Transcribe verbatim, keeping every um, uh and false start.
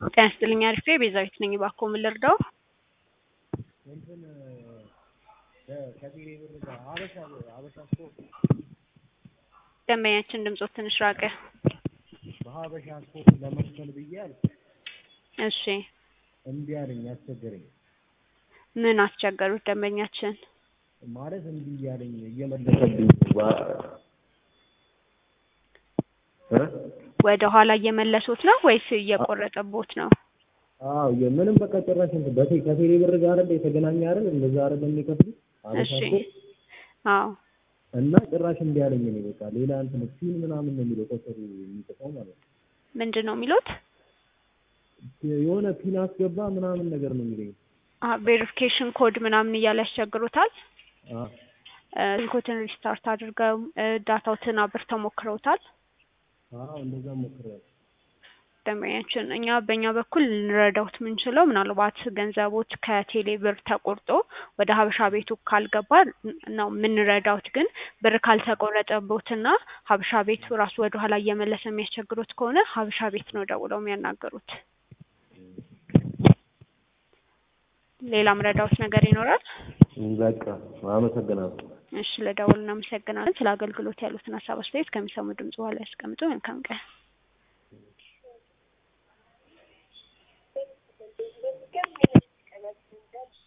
ጤና ይስጥልኝ አሪፍ ቤዛዊት ነኝ እባክዎ ምን ልርዳዎ? እንትን ከቴሌ ብር ጋር ሀበሻ ሀበሻ ስፖርት ደንበኛችን ድምጾት ትንሽ ራቀ። በሀበሻ ስፖርት ለመክፈል ብዬ አልኩ። እሺ እምቢ አለኝ አስቸገረኝ። ምን አስቸገሩት ደንበኛችን? ማለት እምቢ እያለኝ እየመለሰብኝ እ ወደ ኋላ እየመለሱት ነው ወይስ እየቆረጠቦት ነው? አዎ የምንም በቃ ጭራሽ እንትን በቴ ከቴሌ ብር ጋር አይደል የተገናኘ አይደል እንደዛ አይደል የሚከፍሉት ሀበሻ እሺ ስፖርት አዎ እና ጭራሽ እምቢ አለኝ እኔ በቃ ሌላ እንትን ፒን ምናምን ነው የሚለው ከስሩ የሚጽፈው ማለት ነው። ምንድነው የሚሉት? የሆነ ፒን አስገባ ምናምን ነገር ነው የሚለኝ። አ ቬሪፊኬሽን ኮድ ምናምን እያለ ያስቸግሩታል? አዎ ስልክዎትን ሪስታርት አድርገው ዳታዎትን አብርተው ሞክረውታል? አዎ እንደዛ ሞክሬያለሁ። ደንበኛችን እኛ በእኛ በኩል ልንረዳዎት የምንችለው ምናልባት ገንዘቦት ከቴሌ ብር ተቆርጦ ወደ ሀበሻ ቤቱ ካልገባ ነው የምንረዳዎት። ግን ብር ካልተቆረጠቦትና ሀበሻ ቤቱ ራሱ ወደ ኋላ እየመለሰ የሚያስቸግሮት ከሆነ ሀበሻ ቤት ነው ደውለው የሚያናግሩት። ሌላ ምረዳዎት ነገር ይኖራል? በቃ አመሰግናለሁ። እሺ ለደውል እናመሰግናለን። ስለ አገልግሎት ያሉትን ሀሳብ አስተያየት ከሚሰሙ ድምጽ በኋላ ያስቀምጡ። መልካም ቀን።